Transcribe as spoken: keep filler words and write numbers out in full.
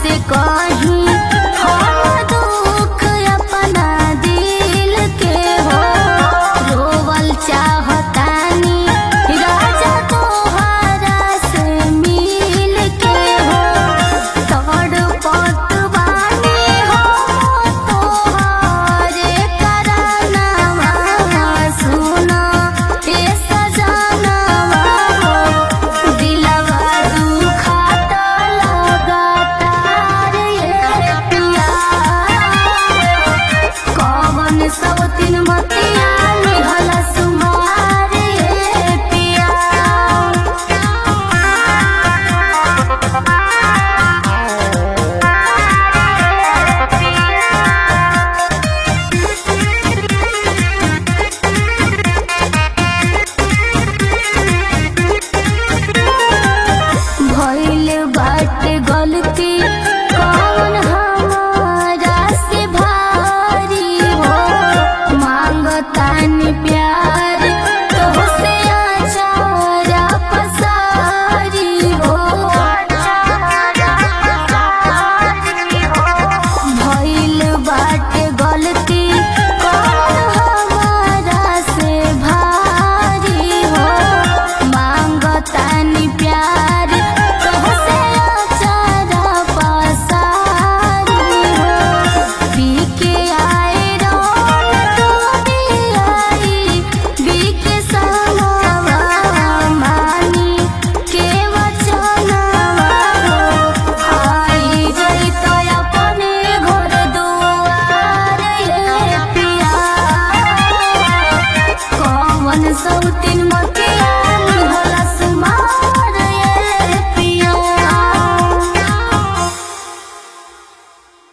से कहीं हम दुख अपना दिल के हो रोवल चाहतानी राजा तोहरा से मिल के हो तड़पत बानी हम तोहरे करनवा सुना ए सजनवा हो दिलवा दुखात लगातार ये पिया कौन सवतीन मतिया निहल सुमार ये पिया भइल बाटे गलती कौन हमारा से भारी हो मांगतानी प्यार तोहसे आचारा पसारी हो भइल बाटे गलती कौन हमारा से भारी हो मांगतानी प्यार तोहसे आचारा पसारी हो बीके आए रोन तू भी आई बीके सनवा मानी के वचनवा हो आई जइतो अपने घर दुआर ये पिया कौन सौतीन मतिया